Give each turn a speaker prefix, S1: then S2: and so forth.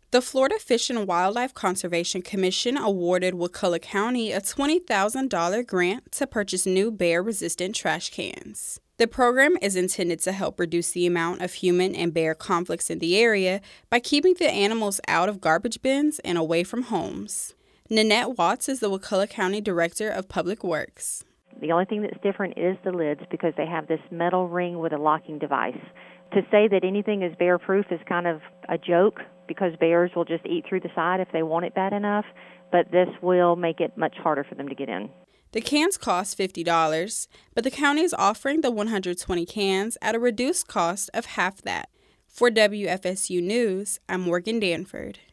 S1: The Florida Fish and Wildlife Conservation Commission awarded Wakulla County a $20,000 grant to purchase new bear-resistant trash cans. The program is intended to help reduce the amount of human and bear conflicts in the area by keeping the animals out of garbage bins and away from homes. Nanette Watts is the Wakulla County Director of Public Works.
S2: The only thing that's different is the lids because they have this metal ring with a locking device. To say that anything is bear-proof is kind of a joke because bears will just eat through the side if they want it bad enough, but this will make it much harder for them to get in.
S1: The cans cost $50, but the county is offering the 120 cans at a reduced cost of half that. For WFSU News, I'm Morgan Danford.